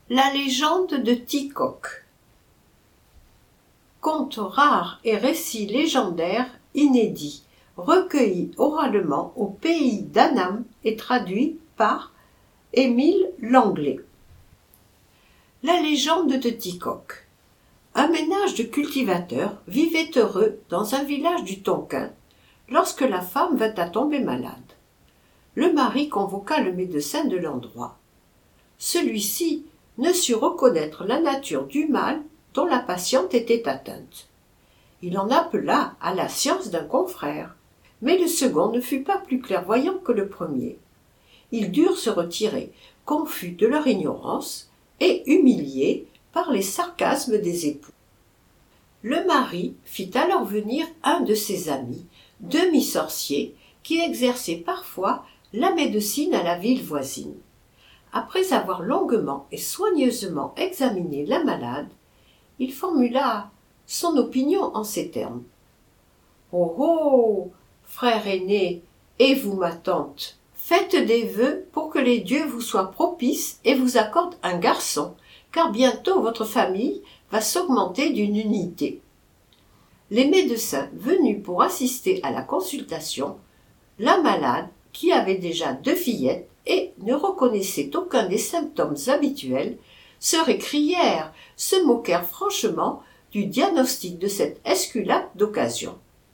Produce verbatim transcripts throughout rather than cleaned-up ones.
La légende de Ticoque. Conte rare et récit légendaire inédit, recueilli oralement au pays d'Annam et traduit par Émile Langlais. La légende de Ticoque. Un ménage de cultivateurs vivait heureux dans un village du Tonkin lorsque la femme vint à tomber malade. Le mari convoqua le médecin de l'endroit. Celui-ci ne sut reconnaître la nature du mal dont la patiente était atteinte. Il en appela à la science d'un confrère, mais le second ne fut pas plus clairvoyant que le premier. Ils durent se retirer, confus de leur ignorance et humiliés par les sarcasmes des époux. Le mari fit alors venir un de ses amis, demi-sorcier, qui exerçait parfois la médecine à la ville voisine. Après avoir longuement et soigneusement examiné la malade, il formula son opinion en ces termes. « Oh oh, frère aîné, et vous ma tante, faites des vœux pour que les dieux vous soient propices et vous accordent un garçon, car bientôt votre famille va s'augmenter d'une unité. » Les médecins venus pour assister à la consultation, la malade, qui avait déjà deux fillettes et ne reconnaissait aucun des symptômes habituels, se récrièrent, se moquèrent franchement du diagnostic de cet esculape d'occasion.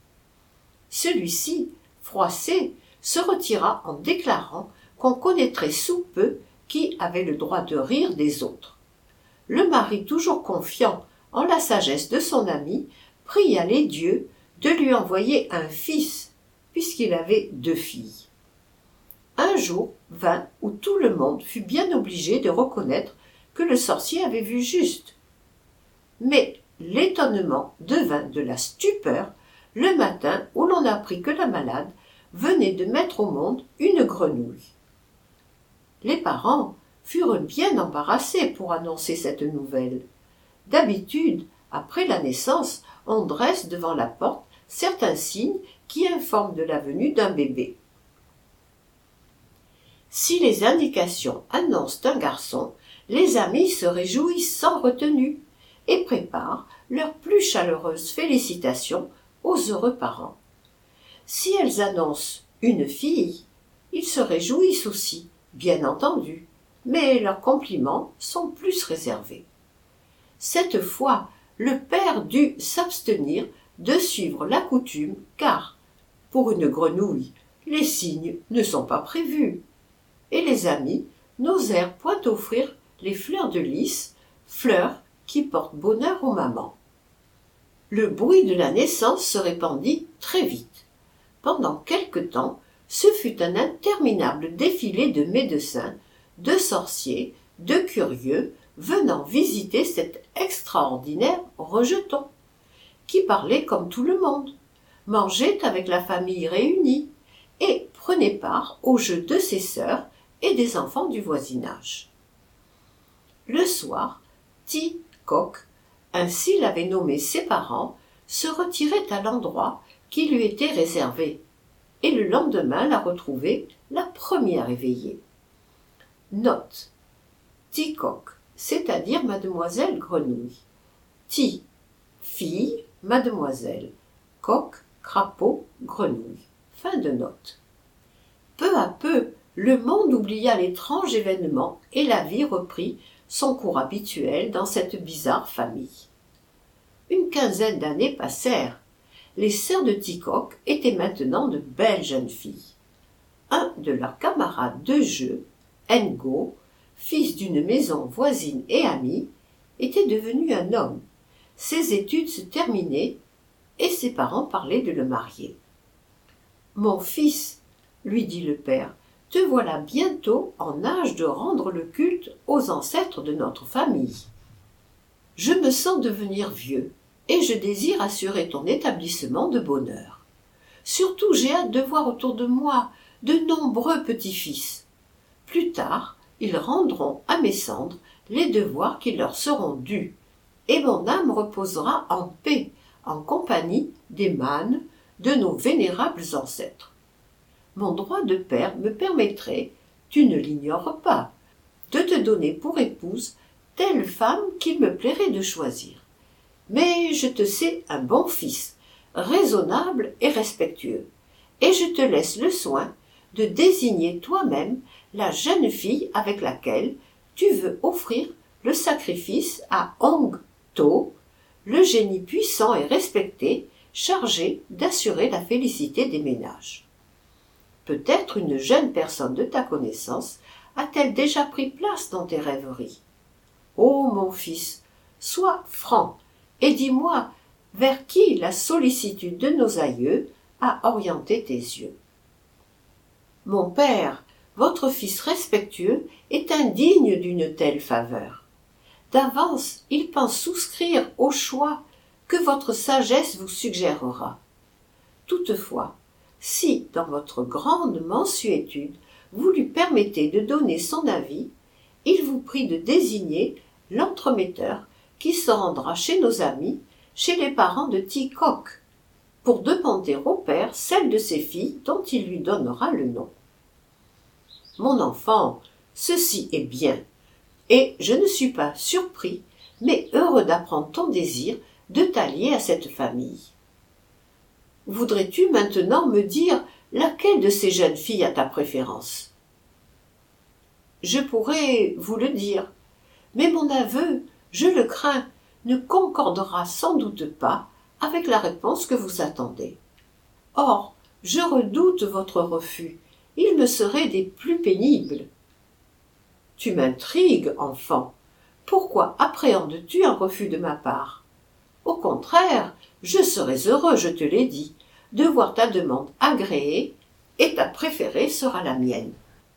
Celui-ci, froissé, se retira en déclarant qu'on connaîtrait sous peu qui avait le droit de rire des autres. Le mari, toujours confiant en la sagesse de son ami, pria les dieux de lui envoyer un fils, puisqu'il avait deux filles. Un jour vint où tout le monde fut bien obligé de reconnaître que le sorcier avait vu juste. Mais l'étonnement devint de la stupeur le matin où l'on apprit que la malade venait de mettre au monde une grenouille. Les parents furent bien embarrassés pour annoncer cette nouvelle. D'habitude, après la naissance, on dresse devant la porte certains signes qui informent de la venue d'un bébé. Si les indications annoncent un garçon, les amis se réjouissent sans retenue et préparent leurs plus chaleureuses félicitations aux heureux parents. Si elles annoncent une fille, ils se réjouissent aussi, bien entendu, mais leurs compliments sont plus réservés. Cette fois, le père dut s'abstenir de suivre la coutume, car, pour une grenouille, les signes ne sont pas prévus. Et les amis n'osèrent point offrir les fleurs de lys, fleurs qui portent bonheur aux mamans. Le bruit de la naissance se répandit très vite. Pendant quelque temps, ce fut un interminable défilé de médecins, de sorciers, de curieux, venant visiter cet extraordinaire rejeton, qui parlait comme tout le monde, mangeait avec la famille réunie et prenait part aux jeux de ses sœurs et des enfants du voisinage. Le soir, Ticoque, ainsi l'avaient nommé ses parents, se retirait à l'endroit qui lui était réservé, et le lendemain la retrouvait la première éveillée. Note. Ticoque, c'est-à-dire mademoiselle Grenouille. Ti, fille, mademoiselle. Coq, crapaud, grenouille. Fin de note. Peu à peu, le monde oublia l'étrange événement et la vie reprit son cours habituel dans cette bizarre famille. Une quinzaine d'années passèrent. Les sœurs de Ticoque étaient maintenant de belles jeunes filles. Un de leurs camarades de jeu, Ngo, fils d'une maison voisine et amie, était devenu un homme. Ses études se terminaient et ses parents parlaient de le marier. « Mon fils, lui dit le père, te voilà bientôt en âge de rendre le culte aux ancêtres de notre famille. Je me sens devenir vieux et je désire assurer ton établissement de bonheur. Surtout j'ai hâte de voir autour de moi de nombreux petits-fils. Plus tard, ils rendront à mes cendres les devoirs qui leur seront dus, et mon âme reposera en paix, en compagnie des mânes de nos vénérables ancêtres. Mon droit de père me permettrait, tu ne l'ignores pas, de te donner pour épouse telle femme qu'il me plairait de choisir. Mais je te sais un bon fils, raisonnable et respectueux, et je te laisse le soin de désigner toi-même la jeune fille avec laquelle tu veux offrir le sacrifice à Hong-To, le génie puissant et respecté, chargé d'assurer la félicité des ménages. Peut-être une jeune personne de ta connaissance a-t-elle déjà pris place dans tes rêveries. Ô mon fils, sois franc et dis-moi vers qui la sollicitude de nos aïeux a orienté tes yeux. Mon père, votre fils respectueux est indigne d'une telle faveur. D'avance, il pense souscrire au choix que votre sagesse vous suggérera. Toutefois, si, dans votre grande mansuétude, vous lui permettez de donner son avis, il vous prie de désigner l'entremetteur qui se rendra chez nos amis, chez les parents de Ti-Kok, pour demander au père celle de ses filles dont il lui donnera le nom. Mon enfant, ceci est bien, et je ne suis pas surpris, mais heureux d'apprendre ton désir de t'allier à cette famille. Voudrais-tu maintenant me dire laquelle de ces jeunes filles a ta préférence? Je pourrais vous le dire, mais mon aveu, je le crains, ne concordera sans doute pas avec la réponse que vous attendez. Or, je redoute votre refus, il me serait des plus pénibles. Tu m'intrigues, enfant. Pourquoi appréhendes-tu un refus de ma part? Au contraire, je serais heureux, je te l'ai dit, de voir ta demande agréée, et ta préférée sera la mienne.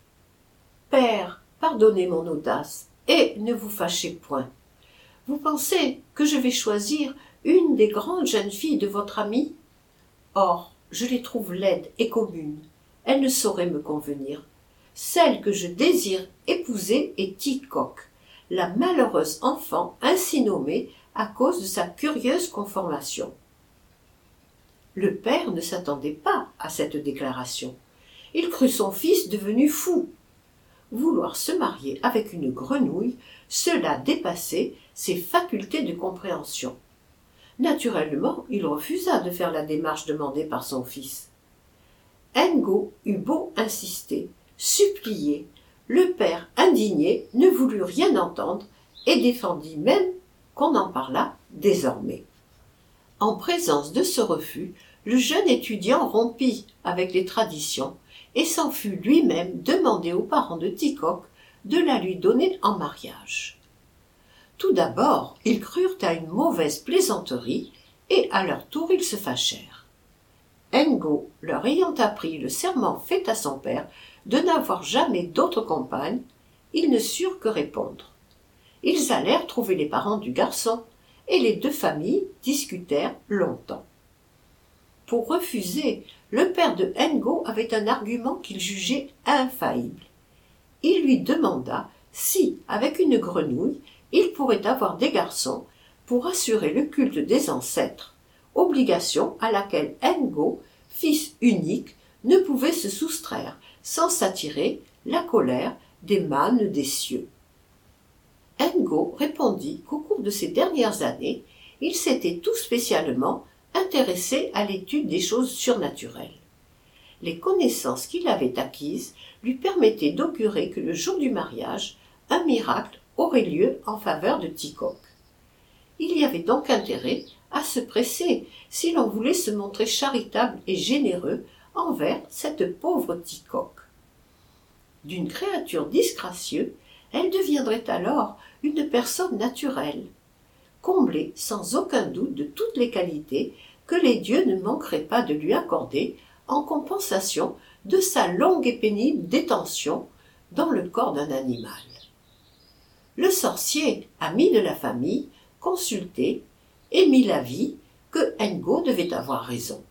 Père, pardonnez mon audace, et ne vous fâchez point. Vous pensez que je vais choisir une des grandes jeunes filles de votre ami? Or, je les trouve laides et communes. Elles ne sauraient me convenir. Celle que je désire épouser est Ti-Kok, la malheureuse enfant ainsi nommée à cause de sa curieuse conformation. Le père ne s'attendait pas à cette déclaration. Il crut son fils devenu fou. Vouloir se marier avec une grenouille, cela dépassait ses facultés de compréhension. Naturellement, il refusa de faire la démarche demandée par son fils. Ngo eut beau insister, supplier, le père indigné ne voulut rien entendre et défendit même qu'on en parlât désormais. En présence de ce refus, le jeune étudiant rompit avec les traditions et s'en fut lui-même demander aux parents de Ti-Kok de la lui donner en mariage. Tout d'abord, ils crurent à une mauvaise plaisanterie et à leur tour ils se fâchèrent. Ngo, leur ayant appris le serment fait à son père de n'avoir jamais d'autre compagne, ils ne surent que répondre. Ils allèrent trouver les parents du garçon, et les deux familles discutèrent longtemps. Pour refuser, le père de Ngo avait un argument qu'il jugeait infaillible. Il lui demanda si, avec une grenouille, il pourrait avoir des garçons pour assurer le culte des ancêtres, obligation à laquelle Ngo, fils unique, ne pouvait se soustraire sans s'attirer la colère des mânes des cieux. Ngo répondit qu'au cours de ces dernières années, il s'était tout spécialement intéressé à l'étude des choses surnaturelles. Les connaissances qu'il avait acquises lui permettaient d'augurer que le jour du mariage, un miracle aurait lieu en faveur de Ti-Kok. Il y avait donc intérêt à se presser si l'on voulait se montrer charitable et généreux envers cette pauvre Ti-Kok. D'une créature disgracieuse, elle deviendrait alors une personne naturelle, comblée sans aucun doute de toutes les qualités que les dieux ne manqueraient pas de lui accorder en compensation de sa longue et pénible détention dans le corps d'un animal. Le sorcier, ami de la famille, consulté, émit l'avis que Ngo devait avoir raison.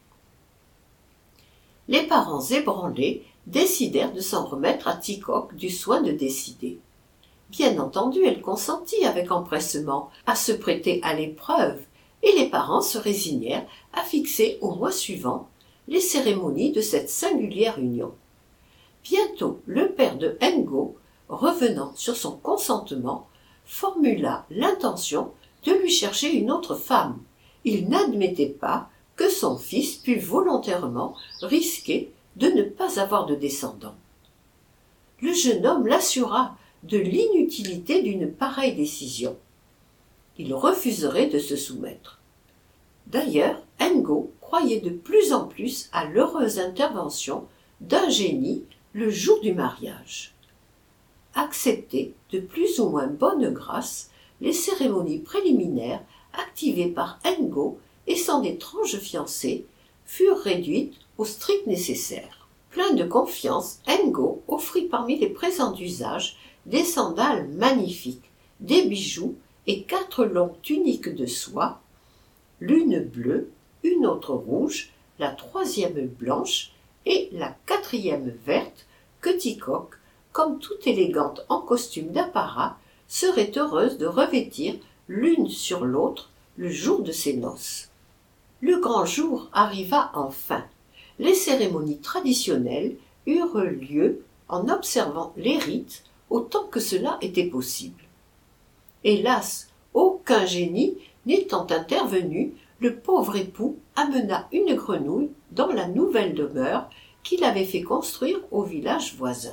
Les parents ébranlés décidèrent de s'en remettre à Ti-Kok du soin de décider. Bien entendu, elle consentit avec empressement à se prêter à l'épreuve, et les parents se résignèrent à fixer au mois suivant les cérémonies de cette singulière union. Bientôt, le père de Ngo, revenant sur son consentement, formula l'intention de lui chercher une autre femme. Il n'admettait pas que son fils pût volontairement risquer de ne pas avoir de descendants. Le jeune homme l'assura de l'inutilité d'une pareille décision. Il refuserait de se soumettre. D'ailleurs, Ngo croyait de plus en plus à l'heureuse intervention d'un génie le jour du mariage. Acceptaient de plus ou moins bonne grâce les cérémonies préliminaires activées par Ngo et son étrange fiancé furent réduites au strict nécessaire. Plein de confiance, Ngo offrit parmi les présents d'usage des sandales magnifiques, des bijoux et quatre longues tuniques de soie, l'une bleue, une autre rouge, la troisième blanche et la quatrième verte que Ticoc, comme toute élégante en costume d'apparat, serait heureuse de revêtir l'une sur l'autre le jour de ses noces. Le grand jour arriva enfin. Les cérémonies traditionnelles eurent lieu en observant les rites autant que cela était possible. Hélas, aucun génie n'étant intervenu, le pauvre époux amena une grenouille dans la nouvelle demeure qu'il avait fait construire au village voisin.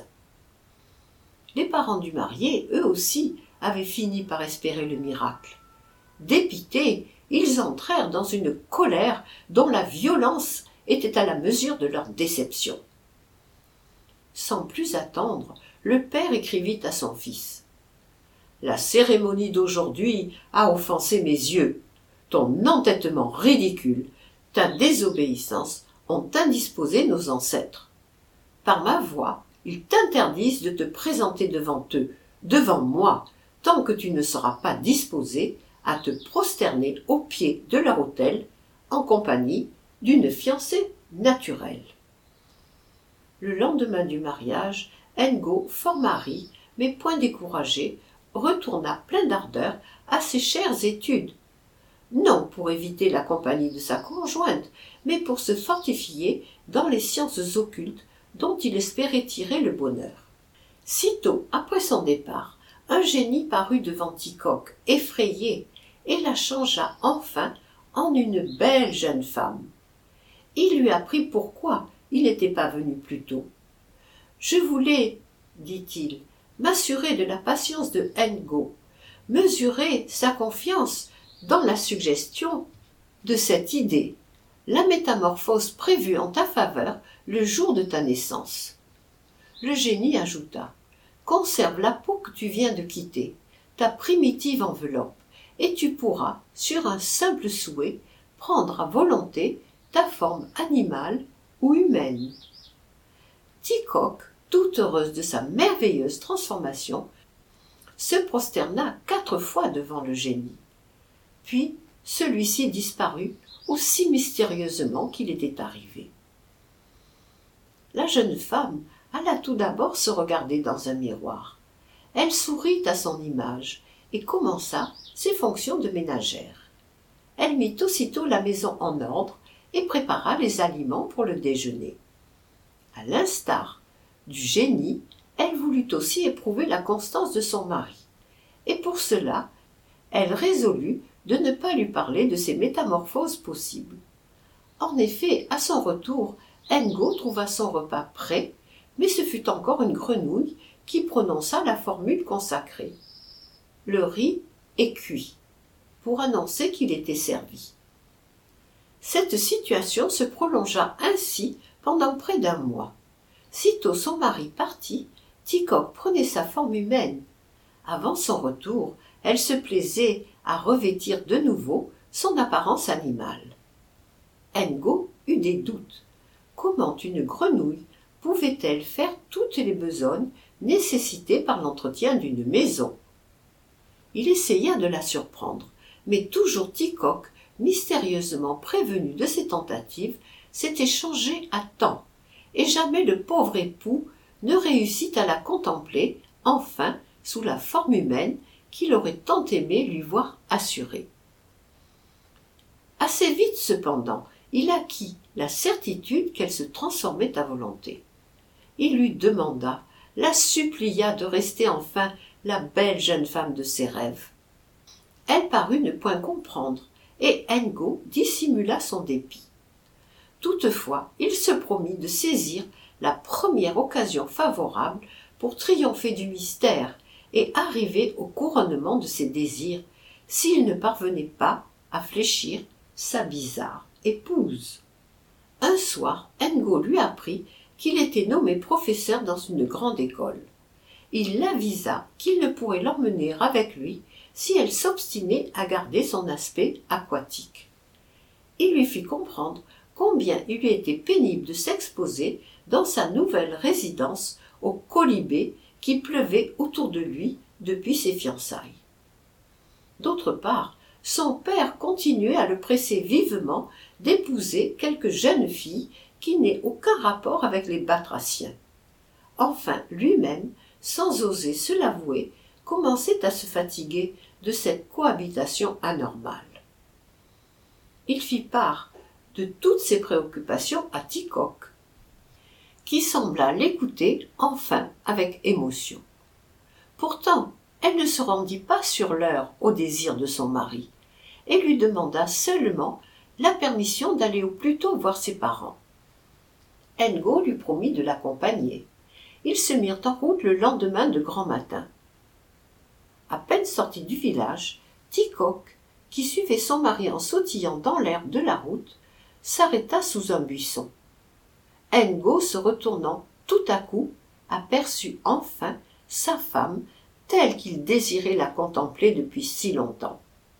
Les parents du marié, eux aussi, avaient fini par espérer le miracle. Dépités, ils entrèrent dans une colère dont la violence était à la mesure de leur déception. Sans plus attendre, le père écrivit à son fils. « La cérémonie d'aujourd'hui a offensé mes yeux. Ton entêtement ridicule, ta désobéissance ont indisposé nos ancêtres. Par ma voix, ils t'interdisent de te présenter devant eux, devant moi, tant que tu ne seras pas disposé à te prosterner aux pieds de leur autel en compagnie d'une fiancée naturelle. » Le lendemain du mariage, Ngo, fort mari, mais point découragé, retourna plein d'ardeur à ses chères études, non pour éviter la compagnie de sa conjointe, mais pour se fortifier dans les sciences occultes dont il espérait tirer le bonheur. Sitôt après son départ, un génie parut devant Ticoc, effrayé, et la changea enfin en une belle jeune femme. Il lui apprit pourquoi il n'était pas venu plus tôt. « Je voulais, dit-il, m'assurer de la patience de Ngo, mesurer sa confiance dans la suggestion de cette idée, la métamorphose prévue en ta faveur le jour de ta naissance. » Le génie ajouta, « Conserve la peau que tu viens de quitter, ta primitive enveloppe, et tu pourras, sur un simple souhait, prendre à volonté ta forme animale ou humaine. » Ticoc, toute heureuse de sa merveilleuse transformation, se prosterna quatre fois devant le génie. Puis celui-ci disparut aussi mystérieusement qu'il était arrivé. La jeune femme alla tout d'abord se regarder dans un miroir. Elle sourit à son image et commença ses fonctions de ménagère. Elle mit aussitôt la maison en ordre et prépara les aliments pour le déjeuner. À l'instar du génie, elle voulut aussi éprouver la constance de son mari, et pour cela, elle résolut de ne pas lui parler de ses métamorphoses possibles. En effet, à son retour, Ngo trouva son repas prêt, mais ce fut encore une grenouille qui prononça la formule consacrée. Le riz est cuit, pour annoncer qu'il était servi. Cette situation se prolongea ainsi pendant près d'un mois. Sitôt son mari parti, Ticoc prenait sa forme humaine. Avant son retour, elle se plaisait à revêtir de nouveau son apparence animale. Ngo eut des doutes. Comment une grenouille pouvait-elle faire toutes les besognes nécessitées par l'entretien d'une maison? Il essaya de la surprendre, mais toujours Ticoc, mystérieusement prévenu de ses tentatives, s'était changé à temps, et jamais le pauvre époux ne réussit à la contempler, enfin, sous la forme humaine qu'il aurait tant aimé lui voir assurée. Assez vite, cependant, il acquit la certitude qu'elle se transformait à volonté. Il lui demanda, la supplia de rester enfin la belle jeune femme de ses rêves. Elle parut ne point comprendre, et Ngo dissimula son dépit. Toutefois, il se promit de saisir la première occasion favorable pour triompher du mystère et arriver au couronnement de ses désirs, s'il ne parvenait pas à fléchir sa bizarre épouse. Un soir, Ngo lui apprit qu'il était nommé professeur dans une grande école. Il l'avisa qu'il ne pourrait l'emmener avec lui si elle s'obstinait à garder son aspect aquatique. Il lui fit comprendre combien il lui était pénible de s'exposer dans sa nouvelle résidence aux colibés qui pleuvaient autour de lui depuis ses fiançailles. D'autre part, son père continuait à le presser vivement d'épouser quelque jeune fille qui n'ait aucun rapport avec les batraciens. Enfin, lui-même, sans oser se l'avouer, commençait à se fatiguer de cette cohabitation anormale. Il fit part de toutes ses préoccupations à Ticoc, qui sembla l'écouter enfin avec émotion. Pourtant, elle ne se rendit pas sur l'heure au désir de son mari, et lui demanda seulement la permission d'aller au plus tôt voir ses parents. Ngo lui promit de l'accompagner. Ils se mirent en route le lendemain de grand matin. À peine sorti du village, Ticoc, qui suivait son mari en sautillant dans l'herbe de la route, s'arrêta sous un buisson. Ngo, se retournant tout à coup, aperçut enfin sa femme telle qu'il désirait la contempler depuis si longtemps.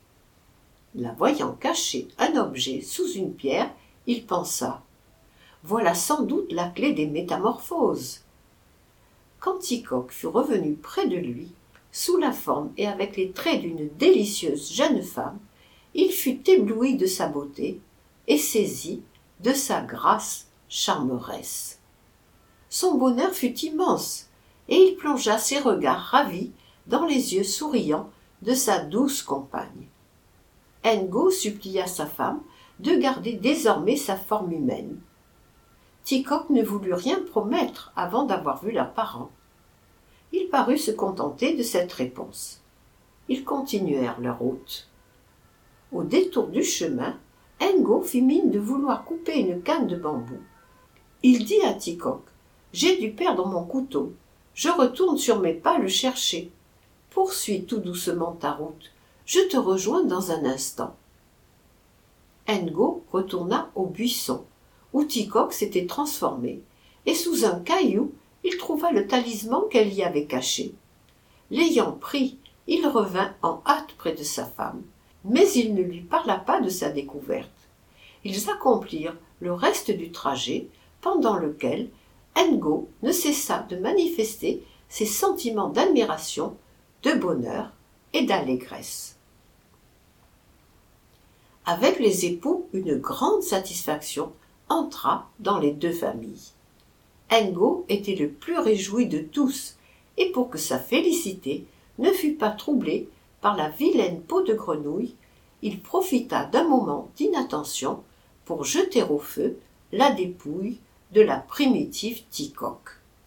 La voyant cacher un objet sous une pierre, il pensa « Voilà sans doute la clé des métamorphoses. » Quand Ticoc fut revenu près de lui, sous la forme et avec les traits d'une délicieuse jeune femme, il fut ébloui de sa beauté et saisi de sa grâce charmeresse. Son bonheur fut immense, et il plongea ses regards ravis dans les yeux souriants de sa douce compagne. Ngo supplia sa femme de garder désormais sa forme humaine. Ticoc ne voulut rien promettre avant d'avoir vu leurs parents. Il parut se contenter de cette réponse. Ils continuèrent leur route. Au détour du chemin, Ngo fit mine de vouloir couper une canne de bambou. Il dit à Ticoc « J'ai dû perdre mon couteau. Je retourne sur mes pas le chercher. Poursuis tout doucement ta route. Je te rejoins dans un instant. » Ngo retourna au buisson, où Ticoc s'était transformé, et sous un caillou, il trouva le talisman qu'elle y avait caché. L'ayant pris, il revint en hâte près de sa femme, mais il ne lui parla pas de sa découverte. Ils accomplirent le reste du trajet, pendant lequel Ngo ne cessa de manifester ses sentiments d'admiration, de bonheur et d'allégresse. Avec les époux, une grande satisfaction entra dans les deux familles. Ngo était le plus réjoui de tous, et pour que sa félicité ne fût pas troublée par la vilaine peau de grenouille, il profita d'un moment d'inattention pour jeter au feu la dépouille de la primitive Ticoc.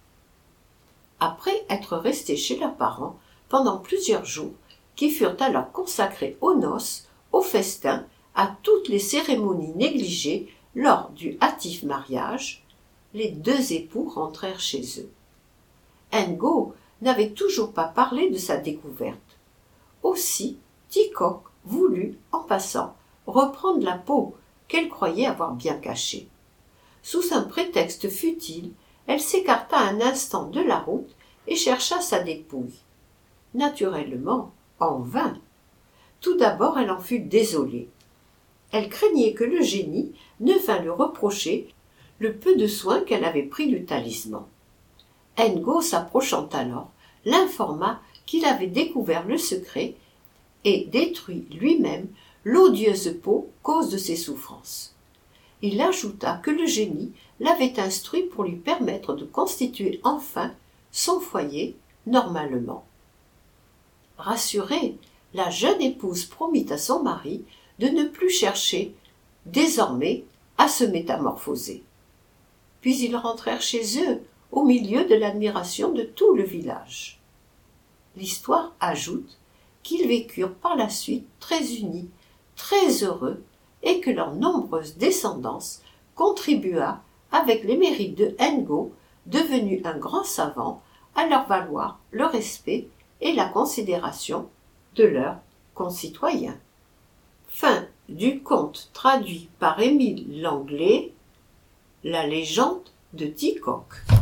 Après être restés chez leurs parents pendant plusieurs jours, qui furent alors consacrés aux noces, aux festins, à toutes les cérémonies négligées lors du hâtif mariage, les deux époux rentrèrent chez eux. Ngo n'avait toujours pas parlé de sa découverte. Aussi, Ticoc voulut, en passant, reprendre la peau qu'elle croyait avoir bien cachée. Sous un prétexte futile, elle s'écarta un instant de la route et chercha sa dépouille. Naturellement, en vain. Tout d'abord, elle en fut désolée. Elle craignait que le génie ne vînt lui reprocher le peu de soin qu'elle avait pris du talisman. Ngo, s'approchant alors, l'informa qu'il avait découvert le secret et détruit lui-même l'odieuse peau cause de ses souffrances. Il ajouta que le génie l'avait instruit pour lui permettre de constituer enfin son foyer normalement. Rassurée, la jeune épouse promit à son mari de ne plus chercher, désormais, à se métamorphoser. Puis ils rentrèrent chez eux, au milieu de l'admiration de tout le village. L'histoire ajoute qu'ils vécurent par la suite très unis, très heureux, et que leur nombreuse descendance contribua, avec les mérites de Ngo, devenu un grand savant, à leur valoir le respect et la considération de leurs concitoyens. Fin du conte traduit par Émile Langlais, La légende de Ticoque.